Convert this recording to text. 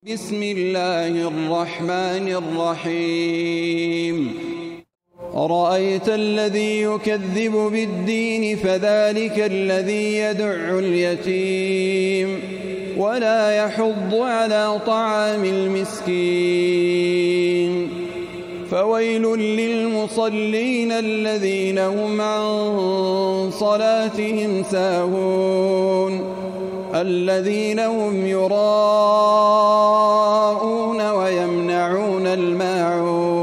بسم الله الرحمن الرحيم أرأيت الذي يكذب بالدين فذلك الذي يدع اليتيم ولا يحض على طعام المسكين فويل للمصلين الذين هم عن صلاتهم ساهون الذين هم يراءون ويمنعون الماعون